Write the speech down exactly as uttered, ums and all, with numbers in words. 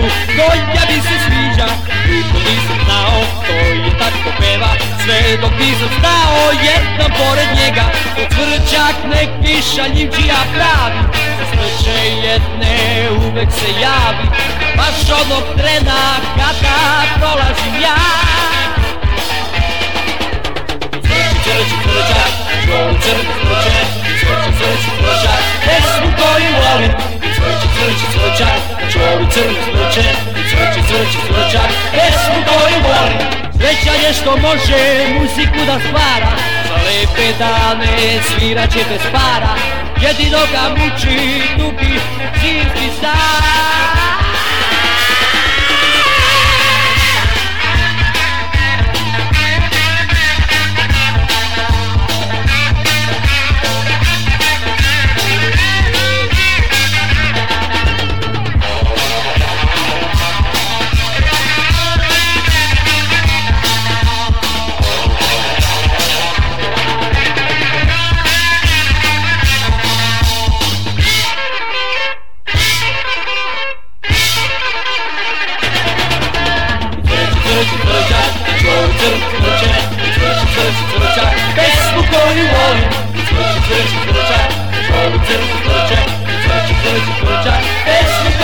pjesmu koja mi se sviđa. Niko nisam znao, to je tako peva, sve dok nisam stao jednom pored njega. Otvrđak neki šaljivđija pravi, za slučaj jedne uvek se javi, baš onog trena kada prolazim ja. Crči crčak, čuo crni crčak, crči crči crčak, pesmu koju volim. Crči crči crčak, čuo crni crčak, crči crči crčak, pesmu koju volim. Sreća je što može muziku da stvara, za lepe dane svirat će bez para, jedino ga muči dugi zimski san. Pesmu koju volim, crči crči crčak, čuo crni crčak, crči crči crčak, pesmu